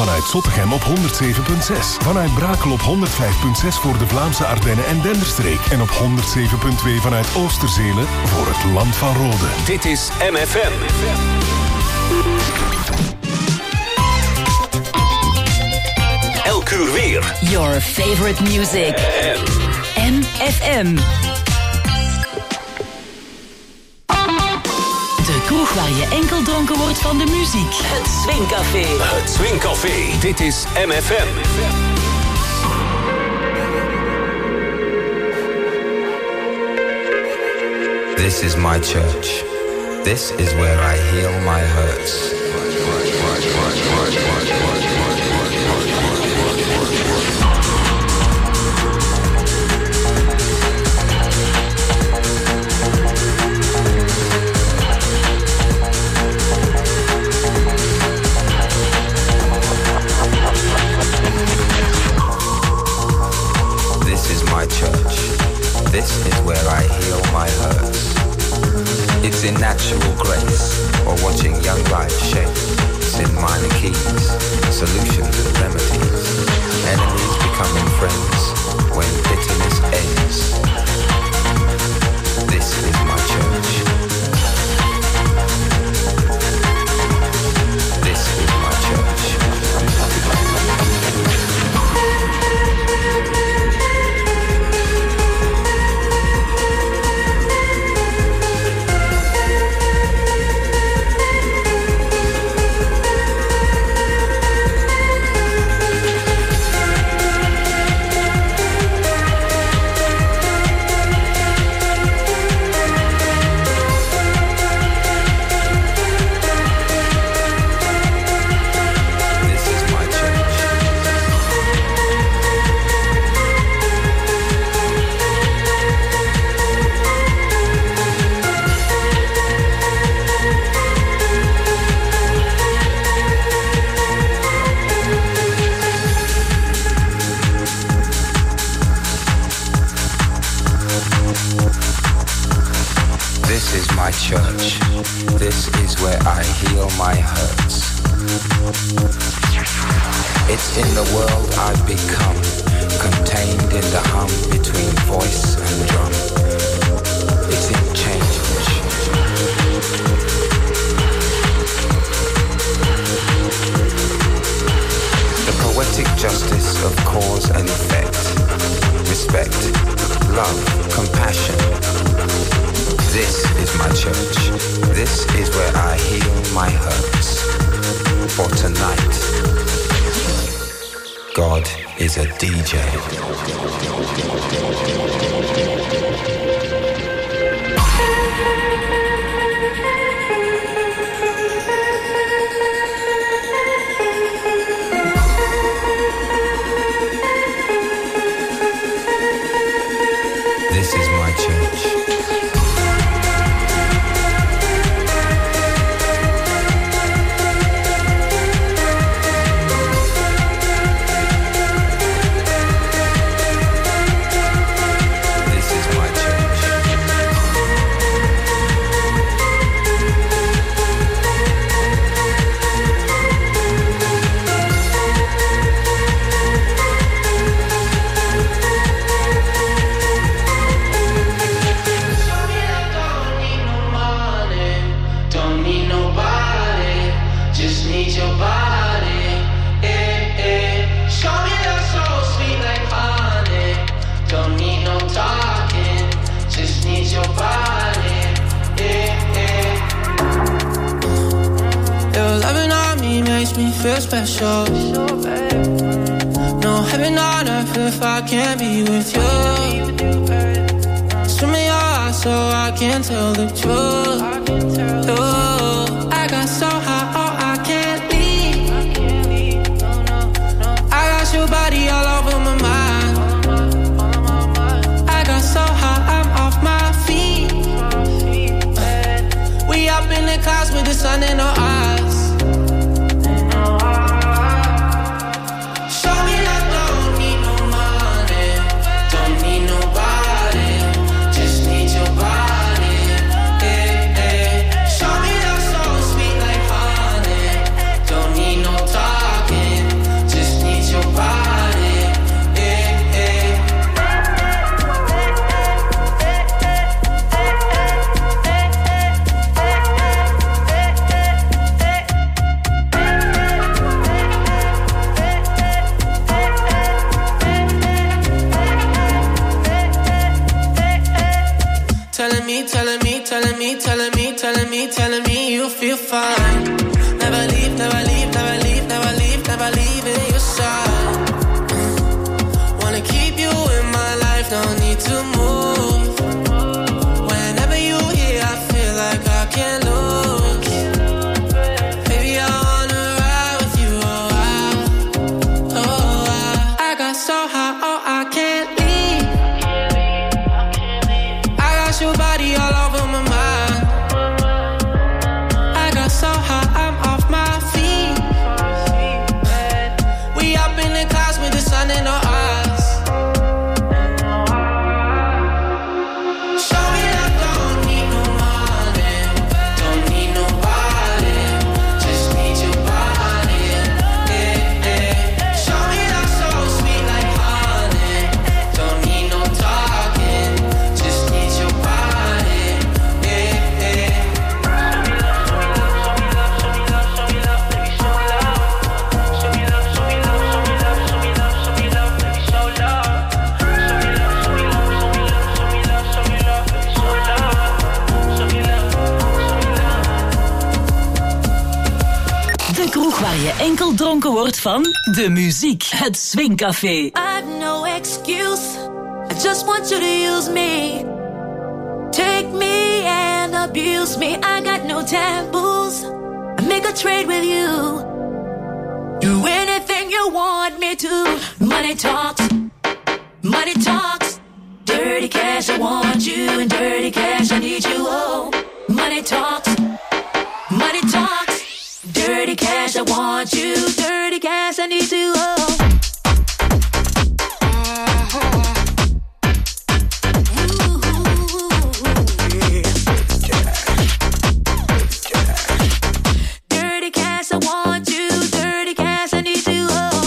Vanuit Zottegem op 107.6. Vanuit Brakel op 105.6 voor de Vlaamse Ardennen en Denderstreek. En op 107.2 vanuit Oosterzele voor het Land van Rode. Dit is MFM. Elk uur weer. Your favorite music. MFM. De kroeg waar je enkel dronken wordt van de muziek. Het Swingcafé. Het Swingcafé. Dit is MFM. This is my church. This is where I heal my hurts. Church. This is where I heal my hurts. It's in natural grace, or watching young life shape. It's in minor keys, solutions and remedies. Enemies becoming friends when bitterness ends. This is my church. This is my church. Church. This is where I heal my hurts. It's in the world I've become, contained in the hum between voice and drum. It's in change. The poetic justice of cause and effect. Respect, love, compassion. This is my church. This is where I heal my hurts. For tonight, God is a DJ. This is my church. Feel special. No heaven on earth if I can't be with you. Swim in your eyes so I can tell the truth. Oh, I got so high, oh I can't leave. I got your body all over my mind. I got so high, I'm off my feet. We up in the clouds with the sun in our eyes. Show me that soul sweet like honey. by leaving your side. Wanna keep you in my life, don't need to move. Whenever you here, I feel like I can't lose. Baby, I wanna ride with you, I got so high, oh, I can't leave. I got your body all over my mind. I got so high, I'm off my feet. We up in the clouds with the sun in our eyes. Show me love, don't need no money, don't need nobody, just need your body. Yeah, yeah. Show me love so sweet like honey, don't need no talking, just need your body. Yeah, yeah. De kroeg waar je enkel dronken wordt van de muziek. Het Swingcafé. I've no excuse. I just want you to use me. Take me and abuse me. I got no taboos. I make a trade with you. Do anything you want me to. Money talks. Money talks. Dirty cash, I want you. And dirty cash, I need you. Oh, money talks. Money talks. Dirty cash, I want you. Dirty cash, I need you. Oh. Dirty cash, I want you. Dirty cash, I need you. Oh.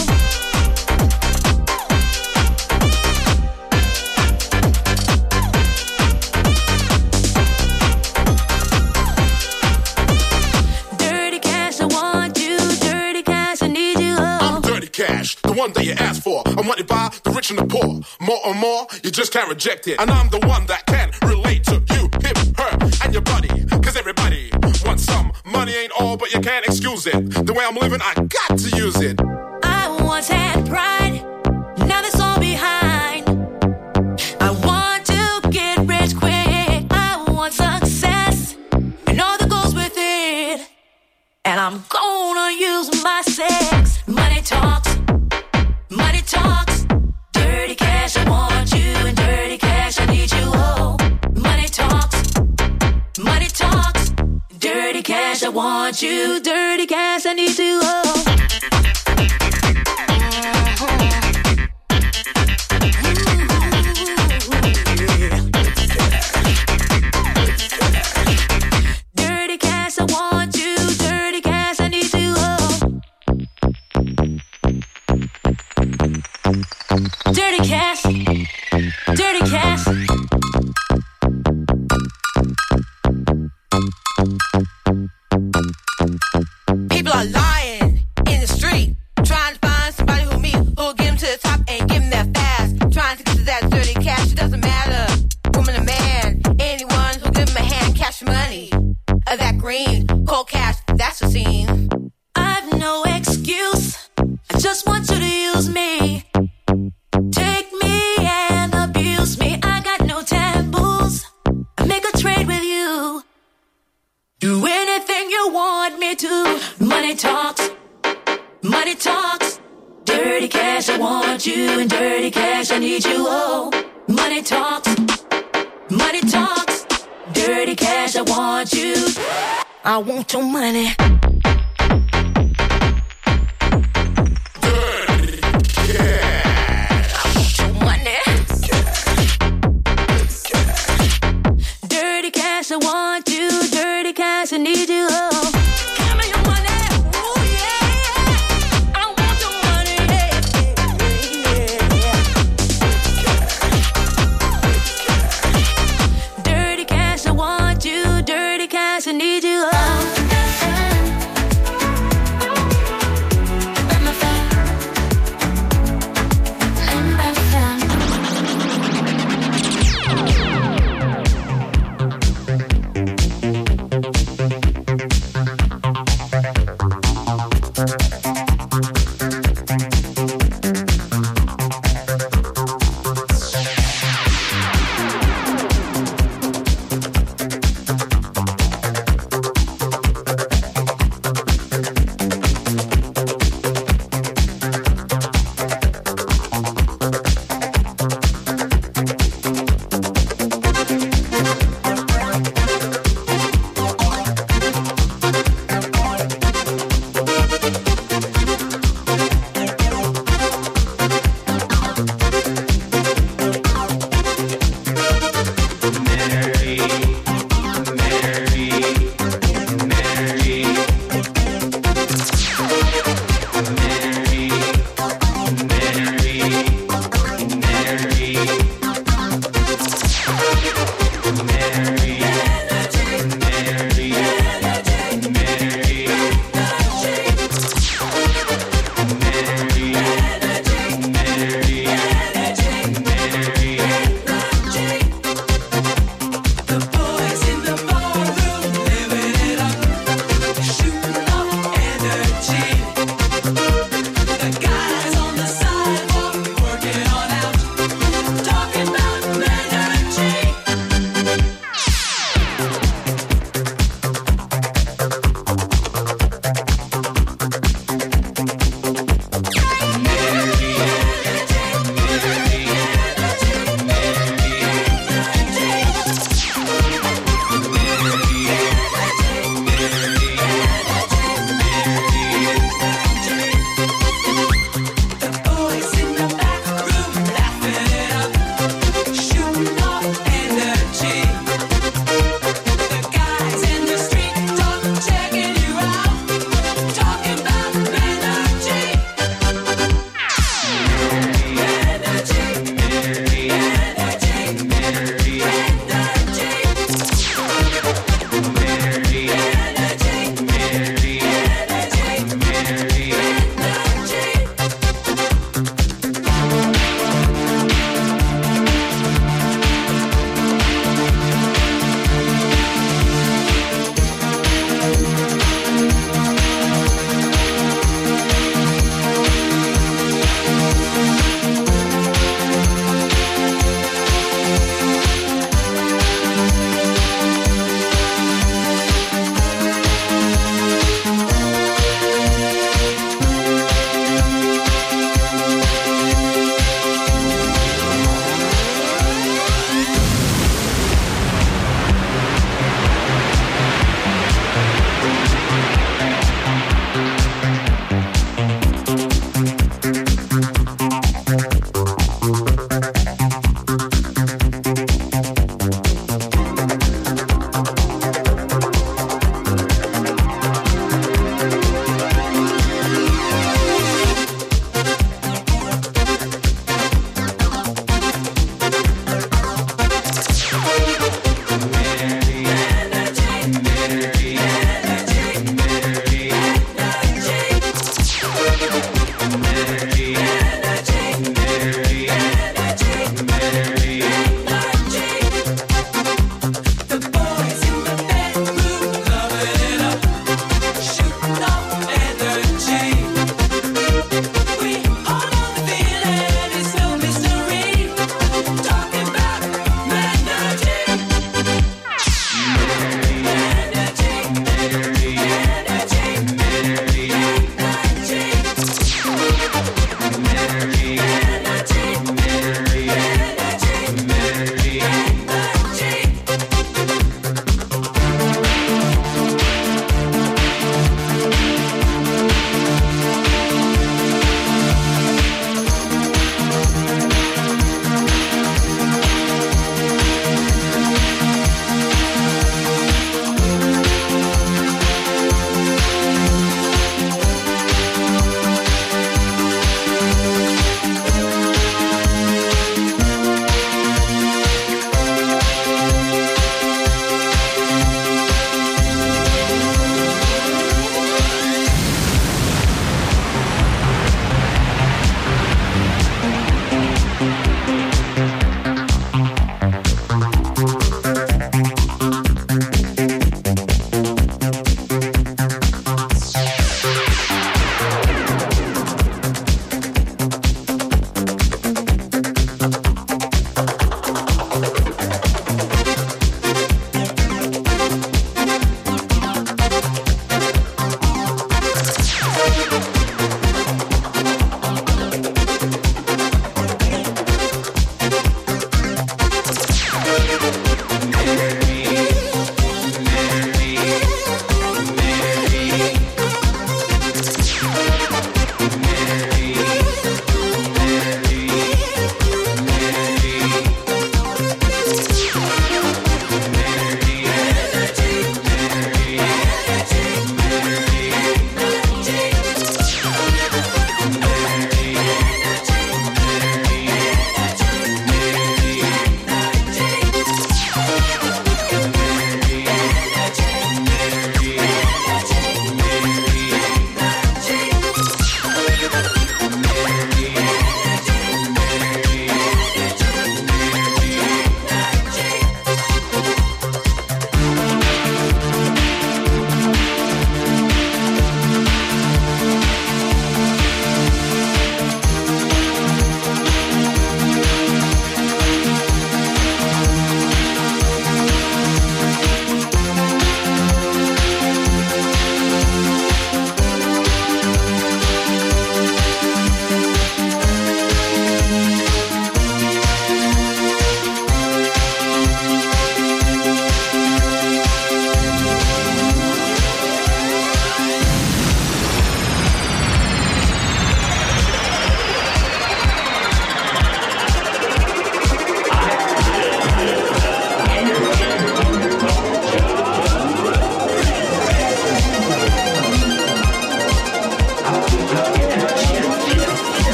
Dirty cash, I want you. Dirty cash, I need you. Oh. I'm dirty cash, the one that you asked for. I'm wanted by the rich and the poor. More and more, you just can't reject it. And I'm the one that can relate to you, him, her, and your buddy. Cause everybody wants some. Money ain't all, but you can't excuse it. The way I'm living, I got to use it. I once had pride, now that's all behind. I want to get rich quick. I want success and all that goes with it. And I'm gonna use my sex. Money talks, money talks. Dirty cash, I want you. And dirty cash, I need you. Oh, money talks, money talks. Dirty cash, I want you. Dirty cash, I need you. Oh. Dirty cash, I want you. Dirty cash, I need you. Oh. Dirty cash. Dirty cash. People are lying in the street, trying to find somebody who'll get them to the top and give them that fast. Trying to get to that dirty cash, it doesn't matter. Woman or man, anyone who'll give them a hand, cash money. That green, cold cash, that's the scene. I've no excuse. I just want you to use me. Take me and abuse me. I got no taboos. I make a trade with you. Do anything you want me to. Money talks. Money talks. Dirty cash, I want you. And dirty cash, I need you. Oh, money talks. Money talks. Dirty cash, I want you. I want your money. Dirty cash, I want you. Dirty cash, I need you. Oh, give me your money. Ooh, yeah. I want your money. Yeah. Dirty cash, I want you. Dirty cash, I need you. Oh.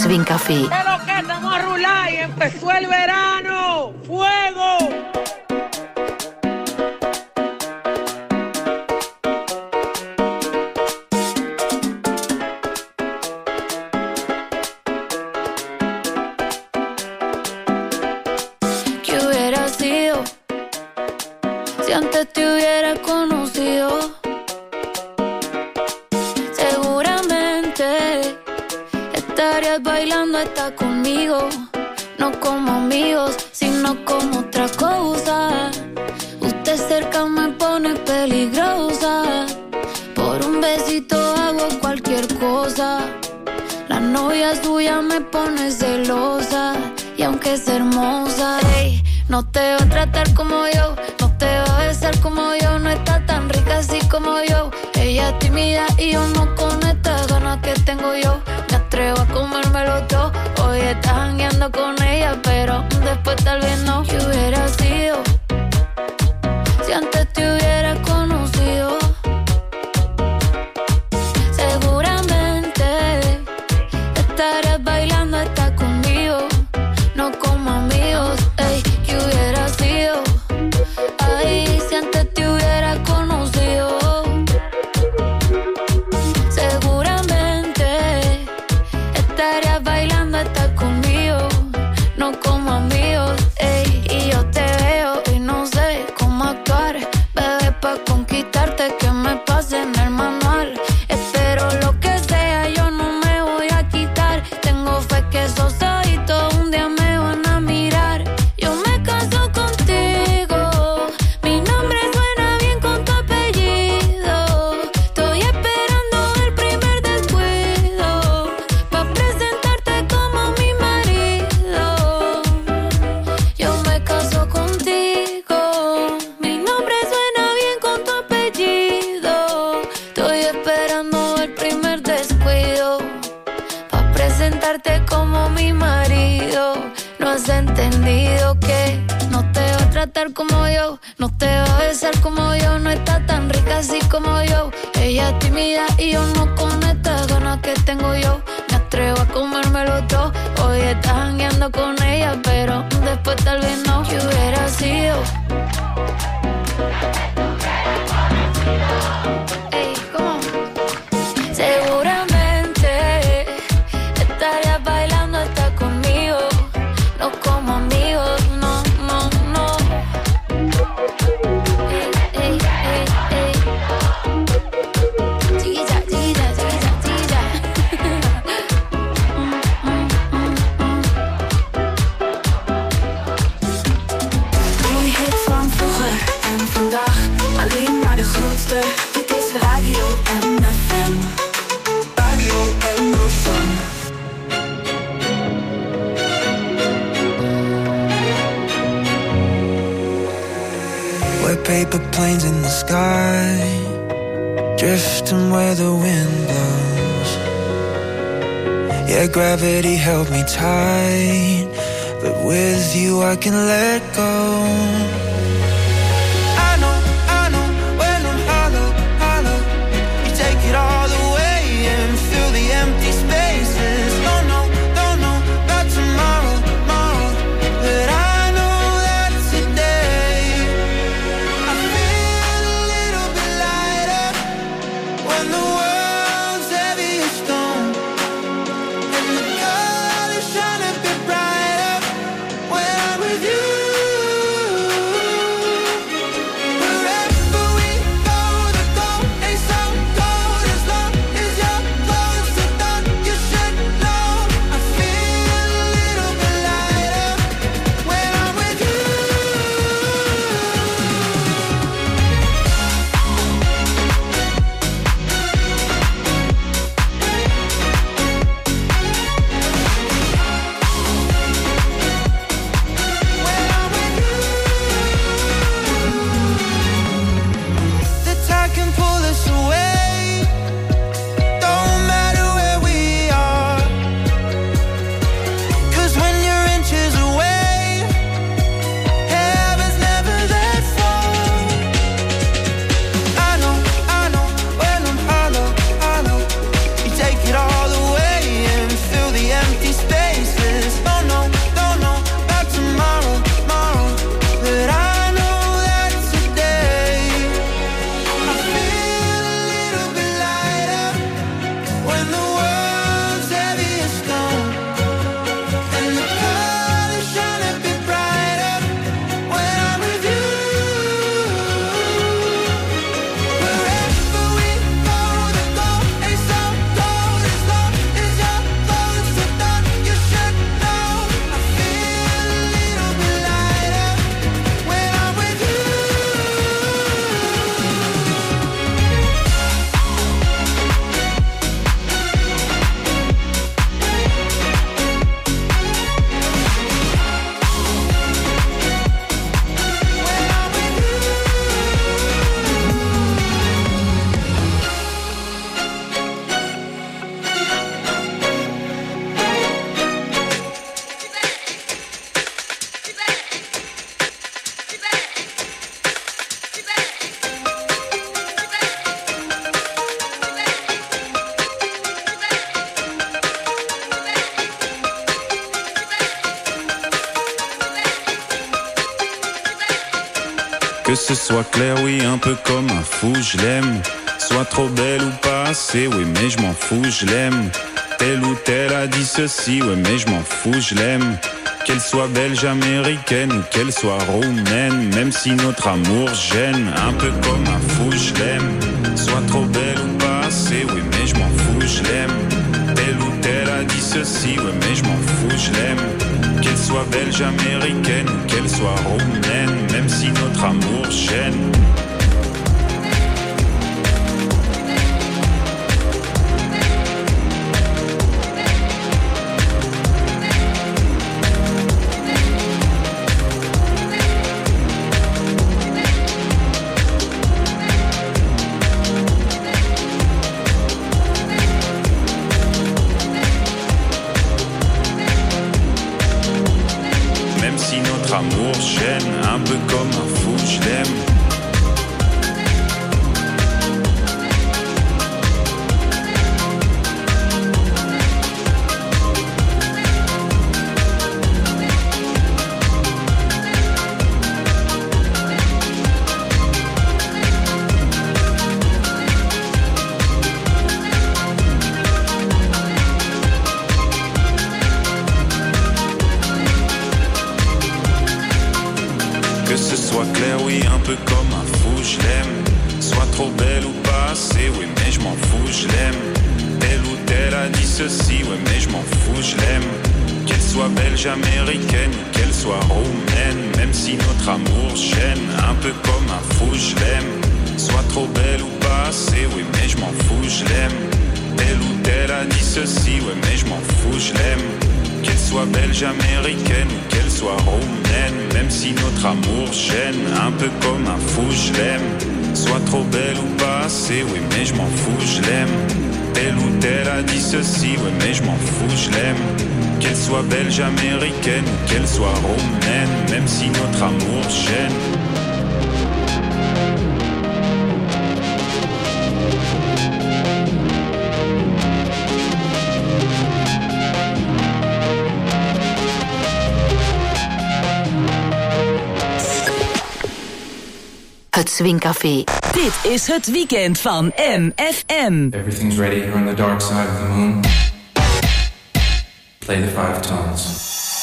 Swing Café. Pero que estamos a rular y empezó el verano. ¡Fuego! ¿Qué hubiera sido si antes te hubiera conocido? Seguramente estarías bailando hasta conmigo, no como amigos, sino como otra cosa. Usted cerca me pone peligrosa, por un besito hago cualquier cosa. La novia suya me pone celosa, y aunque es hermosa, ey, no te va a tratar como yo, no te va a besar como yo, no está tan rica así como yo. Ella es tímida y yo no con estas ganas que tengo yo. Me atrevo a comérmelo todo. Hoy estás jangueando con ella, pero después tal vez no. ¿Qué hubiera sido si antes te hubiera conocido? Seguramente estarías bailando hasta conmigo, no como amigos. Ey, ¿qué hubiera sido? Ay, si antes te hubiera conocido. Seguramente estarías bailando hasta conmigo, no como amigos. Ey, y yo te veo y no sé cómo actuar, bebé, pa' conquistarte que me pase en el manual. Espero lo que sea, yo no me voy a quitar. Tengo fe que esos ojitos un día me van a mirar. Yo me caso contigo, mi nombre suena bien con tu apellido. Estoy esperando el primer descuido pa' presentarte como mi marido. Yo me caso contigo, mi nombre suena bien con tu apellido. Estoy esperando el primer descuido pa' presentarte como mi marido. No has entendido que no te va a tratar como yo, no te va a besar como yo, no está tan rica así como yo. Ella es tímida y yo no con estas ganas que tengo yo. Me atrevo a comérmelo todo. Hoy estás jangueando con ella, pero después tal vez no. ¿Qué hubiera sido? Ey, ¿cómo? Seguramente estarías bailando hasta conmigo, no como amigos, no, no, no. Ey, ey, ey, ey. Chiquilla, chiquilla, chiquilla, chiquilla. Een hit van vroeger en vandaag, alleen maar de grootste. Dit is Radio MFM. Radio MFM. We're paper planes in the sky, drifting where the wind blows. Yeah, gravity held me tight, but with you I can let go. I know, when I'm hollow, hollow, you take it all away and fill the empty spaces. Don't know about tomorrow, but I know that today I feel a little bit lighter when the world's heavy as stone, and the colors shine a bit brighter when I'm with you. Que ce soit clair, oui, un peu comme un fou, je l'aime. Soit trop belle ou pas assez, oui, mais je m'en fous, je l'aime. Telle ou telle a dit ceci, ouais, mais je m'en fous, je l'aime. Qu'elle soit belge, américaine ou qu'elle soit roumaine, même si notre amour gêne, un peu comme un fou, je l'aime. Soit trop belle ou pas assez, oui, mais je m'en fous, je l'aime. Telle ou telle a dit ceci, ouais, mais je m'en fous, je l'aime. Qu'elle soit belge, américaine ou qu'elle soit roumaine, même si notre amour gêne. Amour gêne, un peu comme un fou, je l'aime. Comme un fou, je l'aime. Soit trop belle ou pas assez, oui, mais je m'en fous, je l'aime. Telle ou telle a dit ceci, oui, mais je m'en fous, je l'aime. Qu'elle soit belge, américaine ou qu'elle soit roumaine, même si notre amour gêne, un peu comme un fou, je l'aime. Soit trop belle ou pas assez, oui, mais je m'en fous, je l'aime. Telle ou telle a dit ceci, oui, mais je m'en fous, je l'aime. Qu'elle soit belge, américaine ou qu'elle soit roumaine, même si notre amour gêne, un peu comme un fou, je l'aime. Soit trop belle ou pas assez, oui, mais je m'en fous, je l'aime. Telle ou telle a dit ceci, oui, mais je m'en fous, je l'aime. Qu'elle soit belge, américaine ou qu'elle soit roumaine, même si notre amour gêne. Het Swingcafé. Dit is het weekend van MFM. Everything's ready here on the dark side of the moon. Play the 5 tones.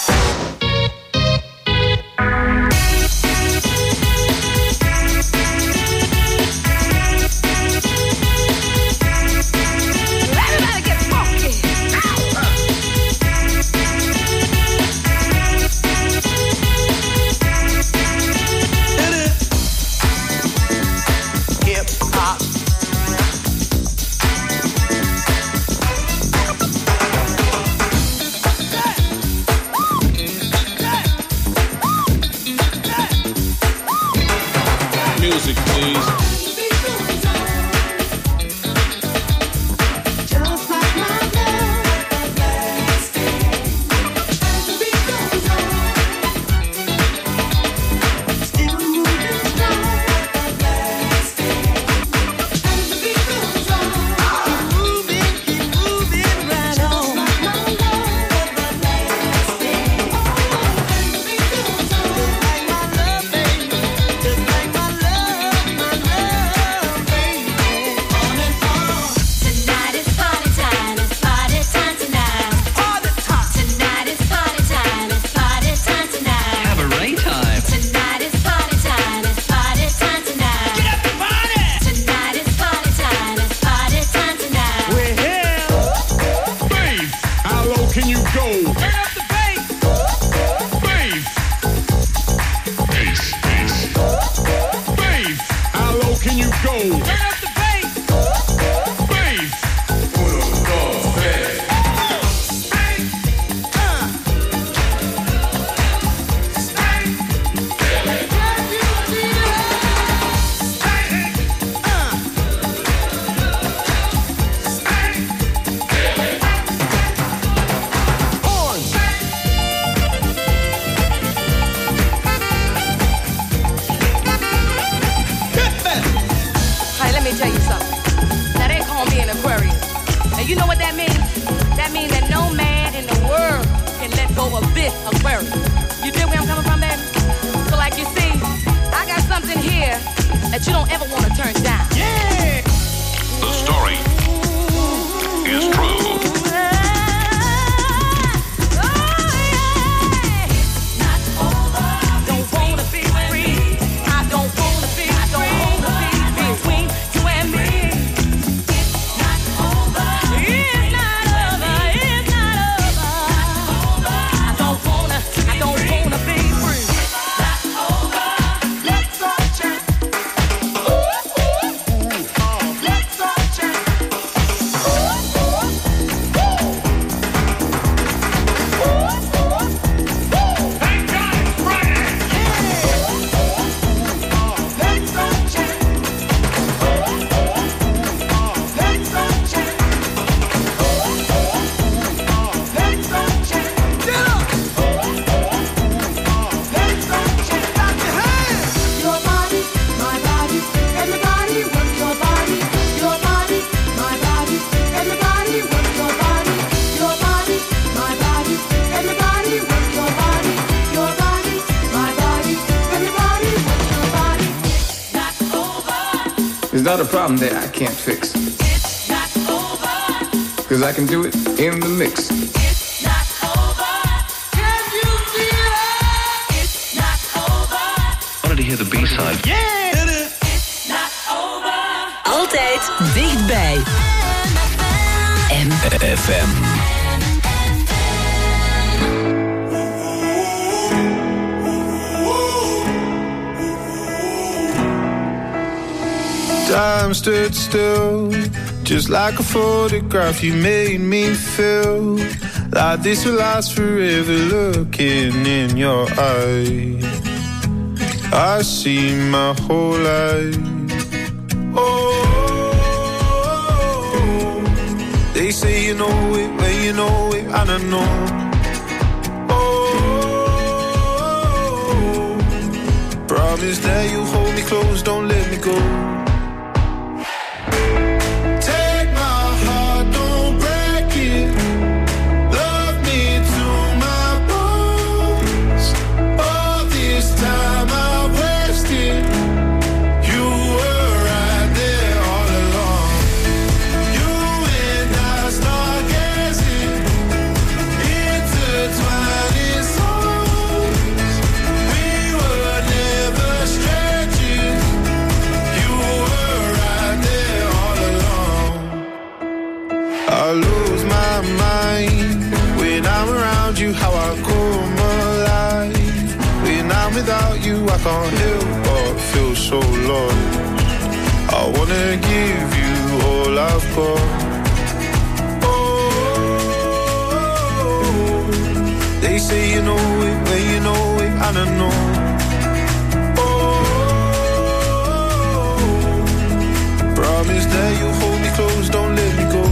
Music, please. Aquarius. You dig where I'm coming from, baby? So like you see, I got something here that you don't ever want to turn down. Yeah! The story is true. It's not a problem that I can't fix. It's not over. Cause I can do it in the mix. It's not over. Can you feel it? It's not over. I wanted to hear the B-side. Yeah! It's not over. Altijd dichtbij. FM. Time stood still, just like a photograph. You made me feel like this will last forever. Looking in your eyes, I see my whole life. Oh, they say you know it when you know it, and I know. Oh, promise that you hold me close, don't let me go. I lose my mind when I'm around you, how I come alive. When I'm without you, I can't help but feel so lost. I wanna give you all I've got. Oh, they say you know it when you know it, and I know. Oh, promise that you hold me close, don't let me go.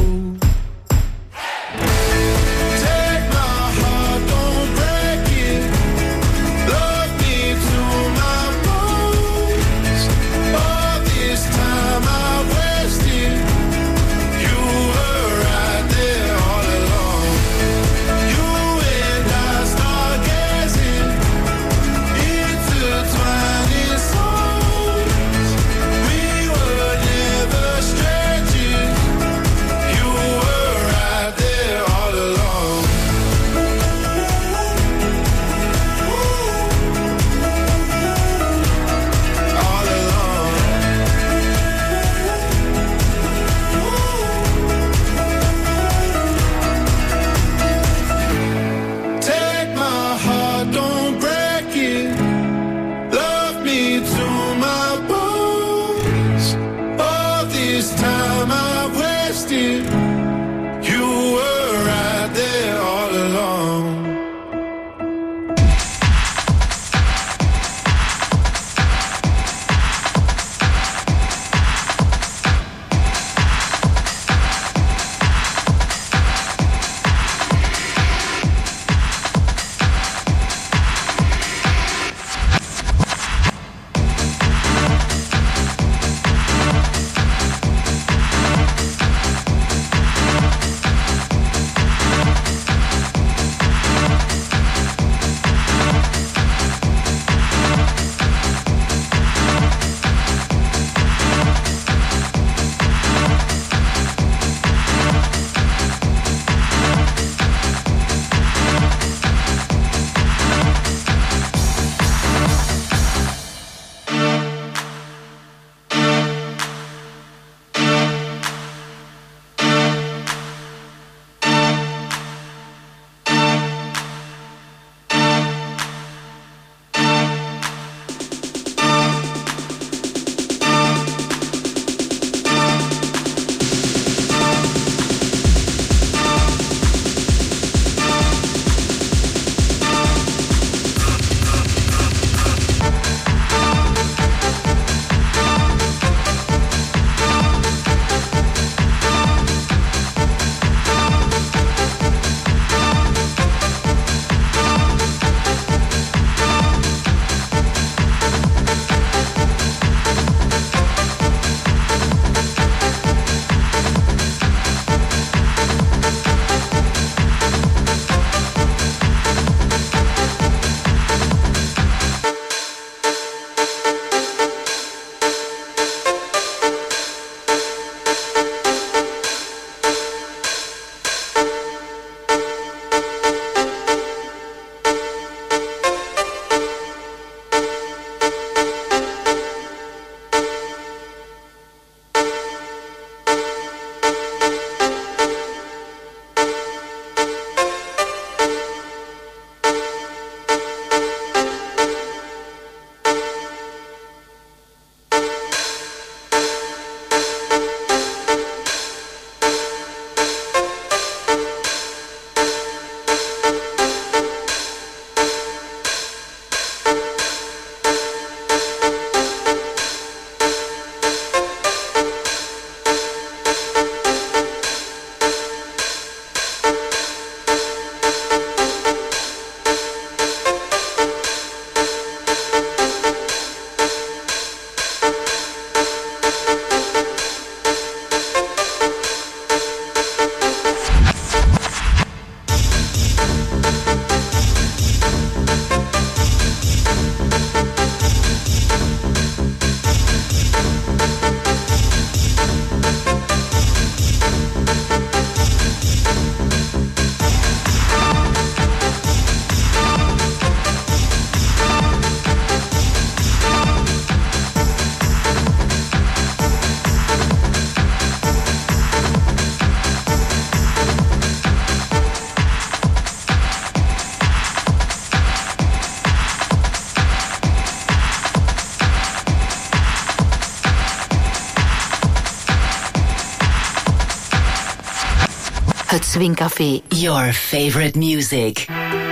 Het Swingcafé. Your favorite music.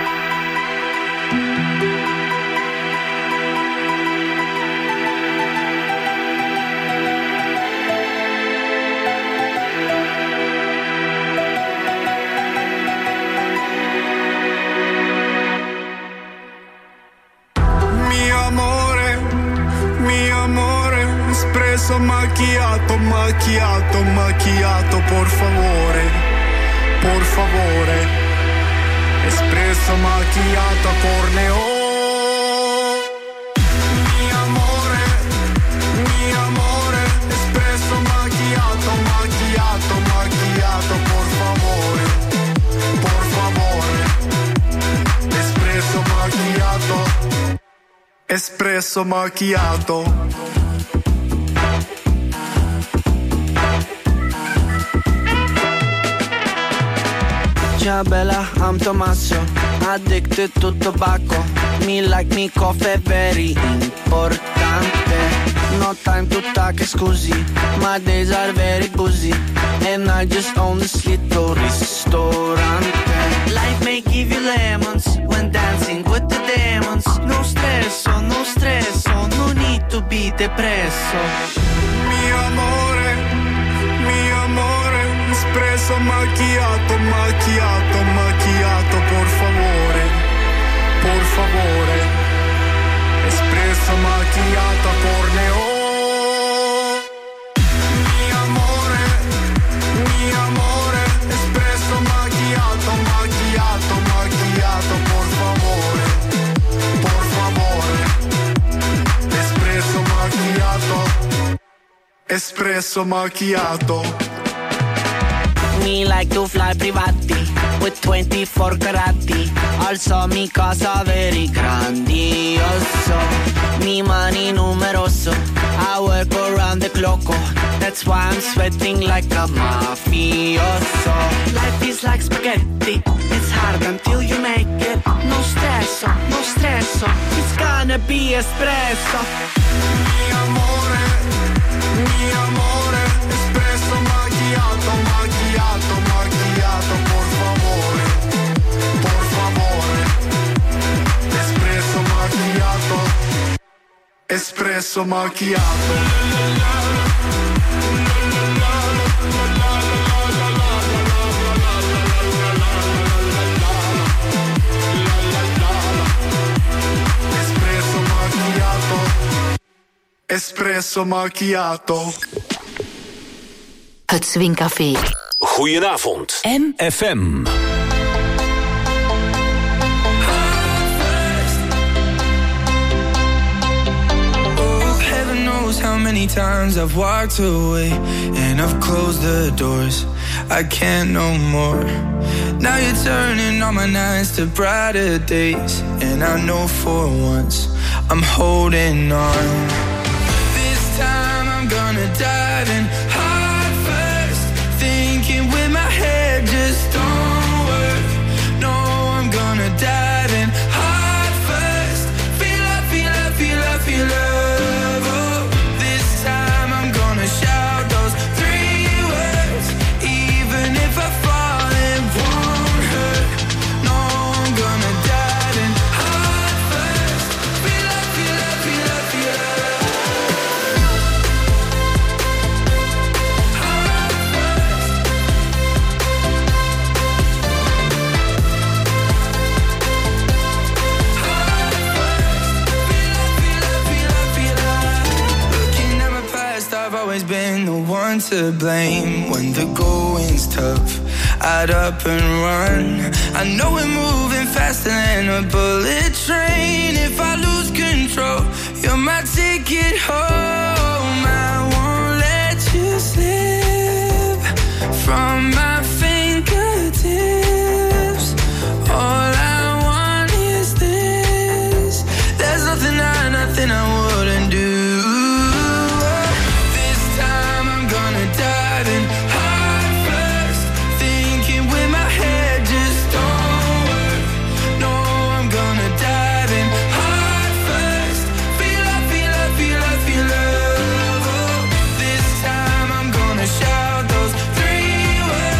Macchiato, macchiato, macchiato, por favore, espresso macchiato a corneo. Mi amore, espresso macchiato, macchiato, macchiato, por favore, espresso macchiato, espresso macchiato. Ciao bella, I'm Tommaso, addicted to tobacco. Me like me coffee, very importante. No time to talk, scusi, my days are very busy. And I just own this little ristorante. Life may give you lemons when dancing with the demons. No stresso, no stresso, no need to be depresso. Mi amore, espresso macchiato, macchiato, macchiato, por favore, espresso macchiato a corneo. Mi amore, espresso macchiato, macchiato, macchiato, por favore, espresso macchiato, espresso macchiato. Me like to fly privati with 24 carati. Also mi casa very grandioso. Mi money numeroso. I work around the clock. That's why I'm sweating like a mafioso. Life is like spaghetti. It's hard until you make it. No stresso, no stresso. It's gonna be espresso. Mi amore, espresso macchiato, macchiato, macchiato, por favore, espresso macchiato, espresso macchiato. Espresso macchiato, espresso macchiato. Het Swingcafé. Goedenavond. FM. How many times I've walked away and I've closed the doors. I can't no more. Now you're turning all my nights to brighter days, and I know for once I'm holding on. This time I'm gonna dive in heart first, thinking with my head just don't work. No, I'm gonna dive in heart first. Feel love, feel love, feel love, feel love. Shout those 3 words, even if I fall, it won't hurt. No, I'm gonna dive in heart first. Feel love, feel love, feel love, feel love. Heart first. Heart first. Feel love, feel love, feel love. Looking at my past, I've always been the one to blame. When the going's tough, I'd up and run. I know we're moving faster than a bullet train. If I lose control, you're my ticket home. I won't let you slip from my fingertips. All I want is this. There's nothing I wouldn't do. Shout those 3 words.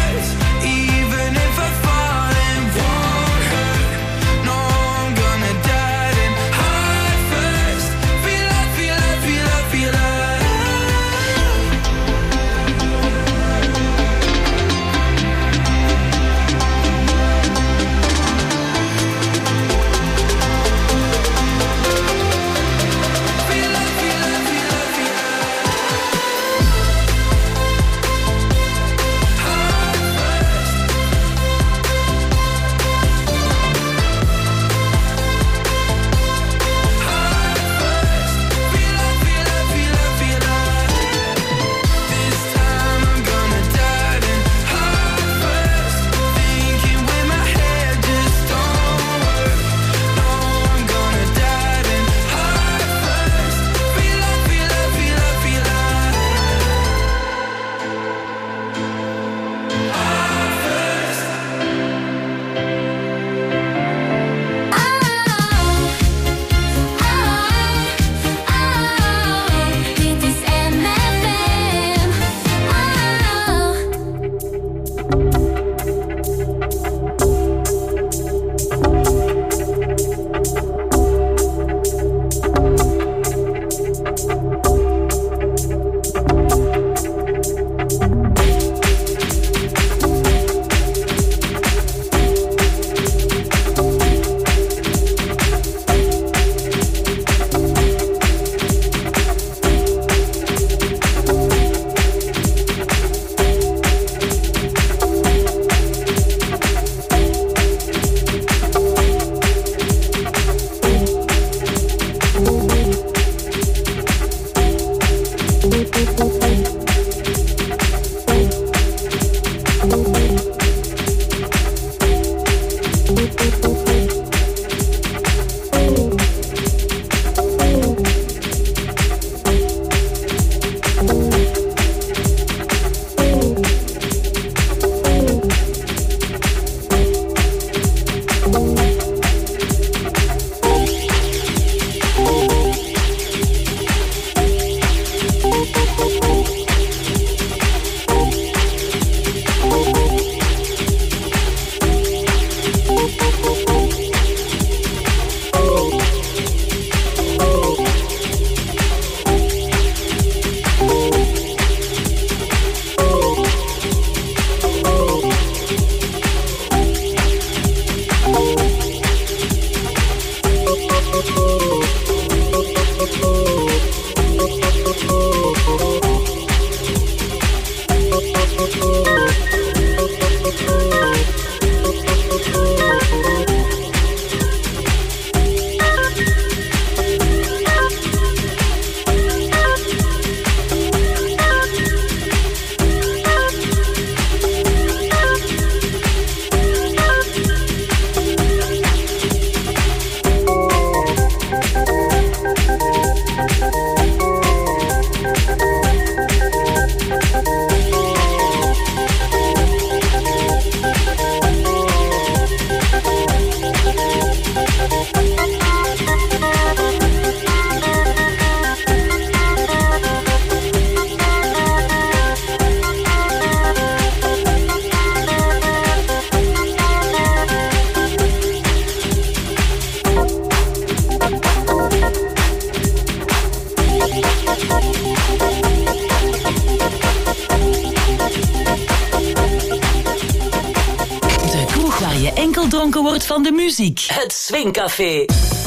wordt van de muziek. Het Swingcafé.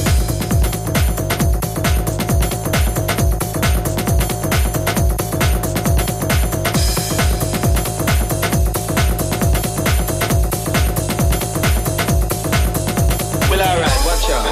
Well, alright, watch out.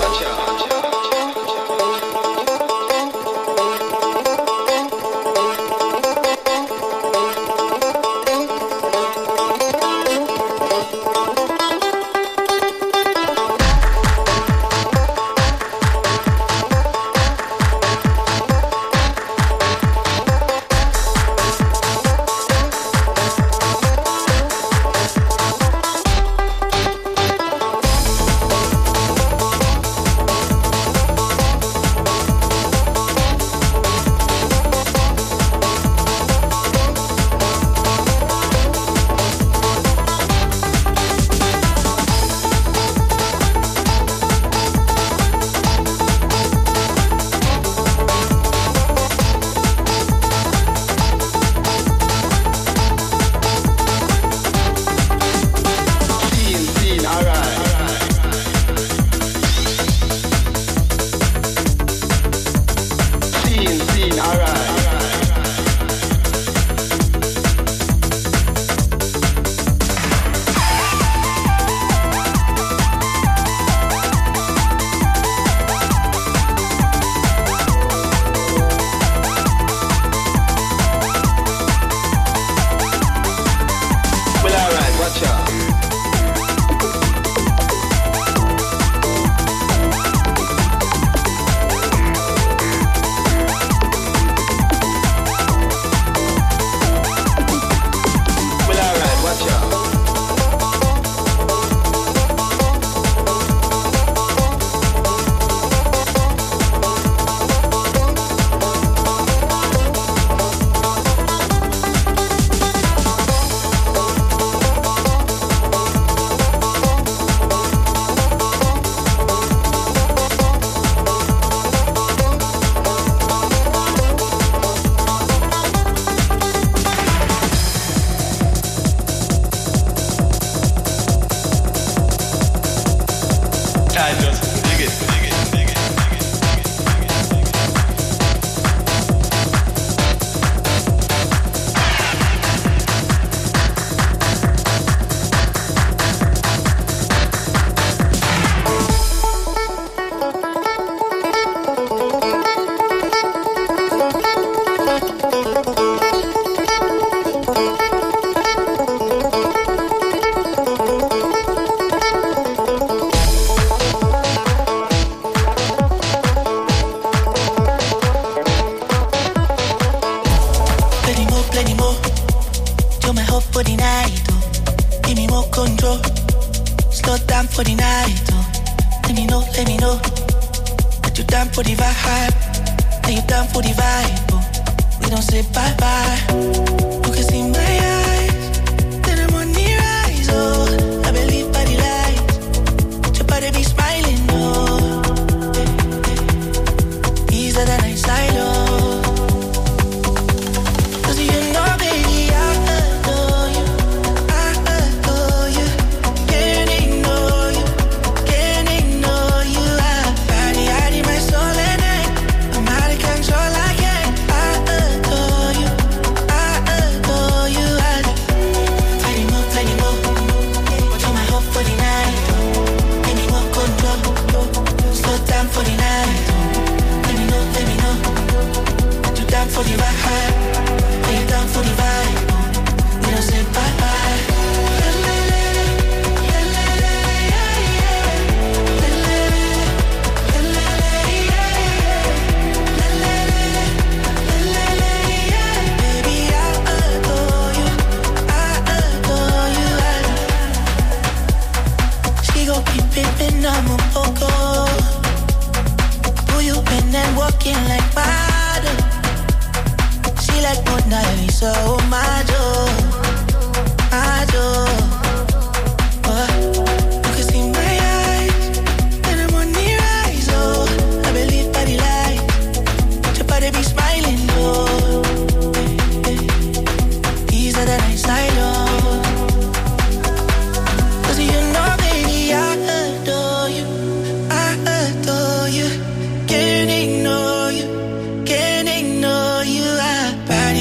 Cause you know, baby, I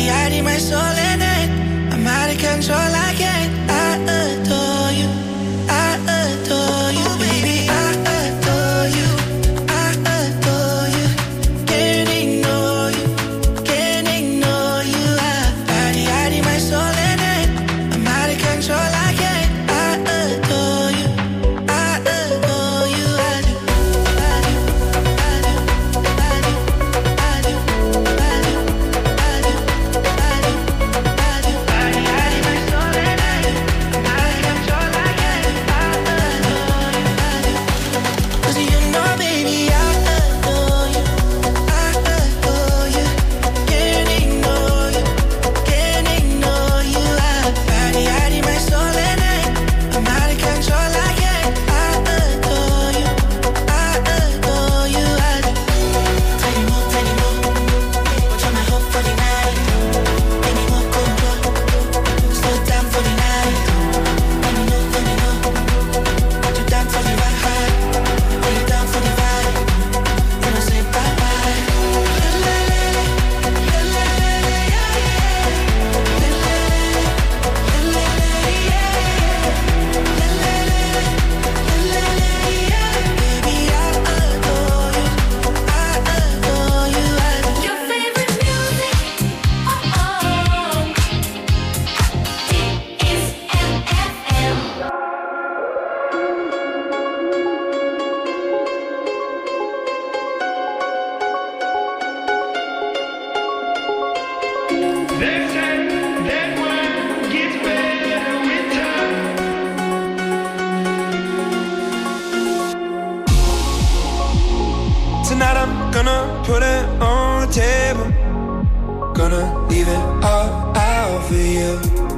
hiding my soul in it. I'm out of control, I can't. I adore you, I adore you, baby. I adore you, I adore you. Can't ignore you, can't ignore you. I'm hiding my soul in it. I'm out of control, I can't. I adore you, I adore you. I do, I do, I do, I do, I do, I do, I do, I do, I do. Hiding my soul in it. I'm out of control, I can't. I adore you, I do. 'Cause you know, baby, I adore you, I adore you. Can't ignore you, can't ignore you. Hiding my soul in it. I'm out of control, I can't. I adore you, I adore you. I do. Tiny more, watch on my hope for the night. Any more control, slow down for the night. When you know, you down for the ride, when you down for the vibe, then I say bye bye. Baby, I adore you, I adore you. I do. Your favorite music, is MFM. Tonight I'm gonna put it on the table. Gonna leave it all out for you.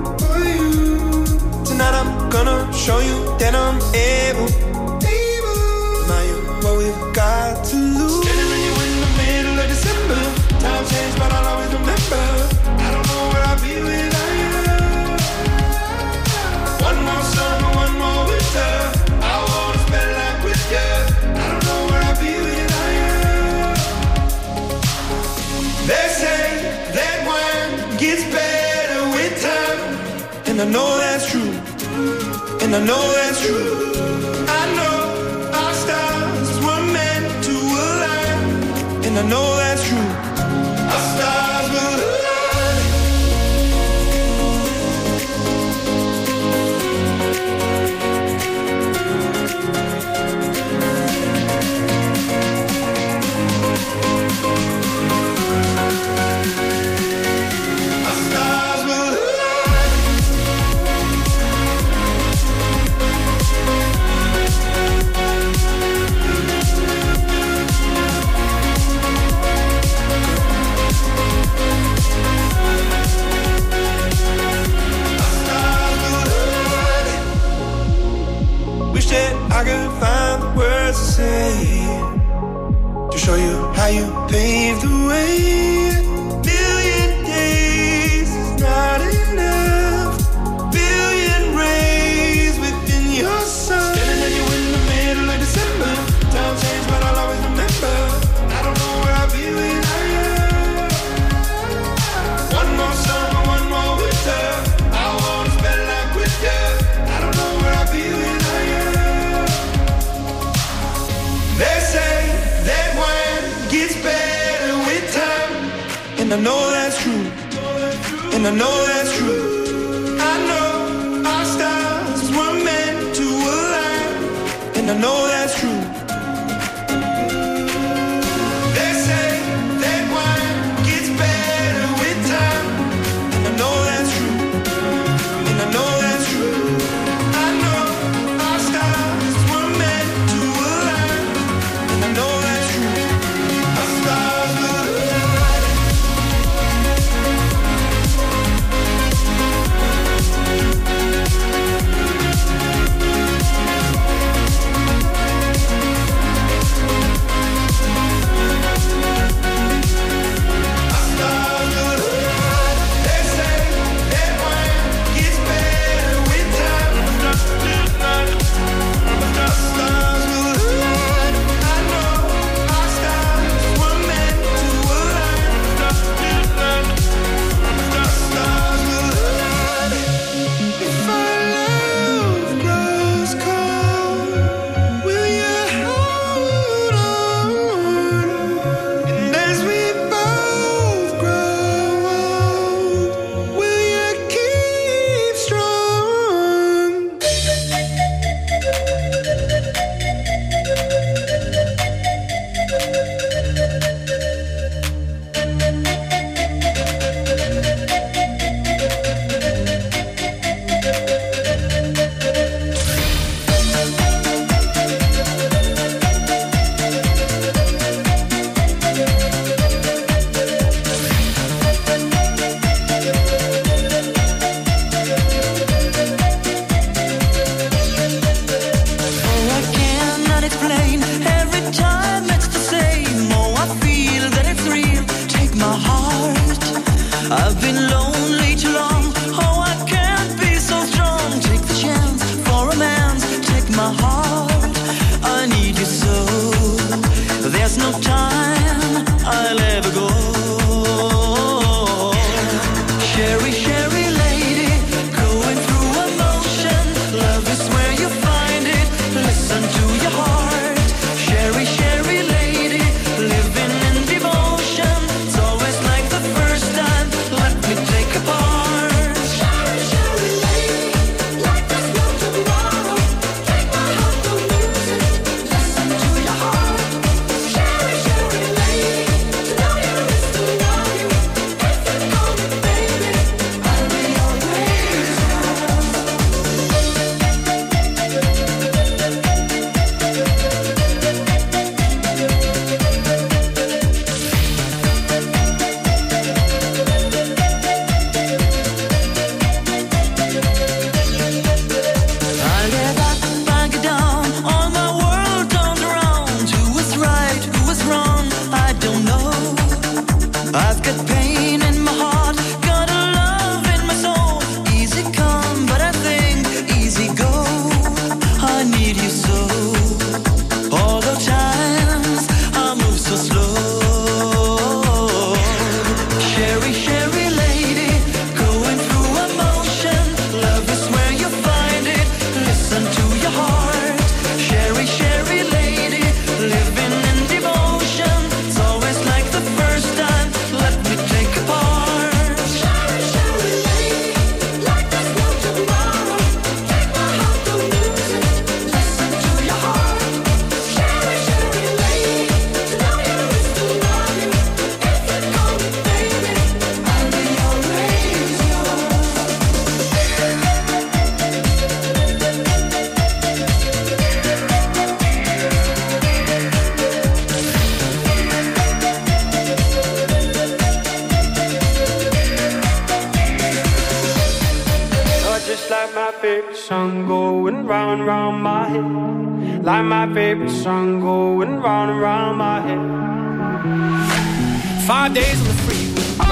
Tonight I'm gonna show you that I'm able. Now you what we've got to lose. Standing with you in the middle of December. Time changed, but I'll always remember. I don't know where I'll be without you. One more summer, one more winter. I wanna spend life with you. I don't know where I'll be without you. They say that wine gets better with time, and I know that's true, and I know that's true. I know our stars were meant to align, and I know that's true. Our stars will align. Our stars will align. Our stars will align. Wish that I could find the words to say to show you how you paved the way. Million days is not enough. Billion rays within your sun. Standing at you in the middle of December. Time changed, but I'll always remember. I don't know where I'll be without you. One more summer, one more winter. I wanna spend life with you. I don't know where I'll be without you. They say that wine gets better with time, and I know that's true, and I know that's true. I know our stars were meant to align, and I know that's true. They say that wine gets better with time, and I know that's true, and I know that's true. I know our stars were meant to align, and I know that's true. Our stars will align. I've been lonely too long. Oh, I can't be so strong. Take the chance for romance. Take my heart. I need you so. There's no time I'll ever go. Sherry, Sherry lady, going through emotion. Love is where you find it. Listen to your heart. Sherry, Sherry lady, living in devotion. It's always like the first time. Let me take a part. Sherry, Sherry lady, like there's no tomorrow. Take my heart, don't lose it. Listen to your heart. Sherry, Sherry lady, to know you is to love you. If you call me baby, I'll be always yours. I get up, I get down, all my world turns around. Who is right, who is wrong, I don't know. I've got pain in my heart, got a love in my soul. Easy come, but I think easy go. I need you so. All the times I move so slow. Sherry, Sherry lady, going through emotion. Love is where you find it. Listen to your heart. Sherry, Sherry lady, living in devotion. It's always like the first time. Let me take a part. Sherry, Sherry lady, like there's no tomorrow. Take my heart, don't lose it. Listen to your heart. Sherry, Sherry lady, to know you is to love you. If you call me baby, I'll be always yours. You're just like my favorite song going round and round my head. Like my favorite song going round and round my head. 5 days on the